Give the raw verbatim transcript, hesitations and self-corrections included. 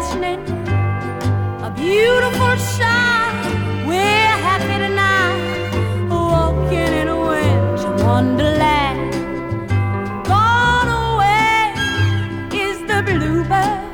glistening, a beautiful sight. We're happy tonight, walking in a winter wonderland. Gone away is the bluebird,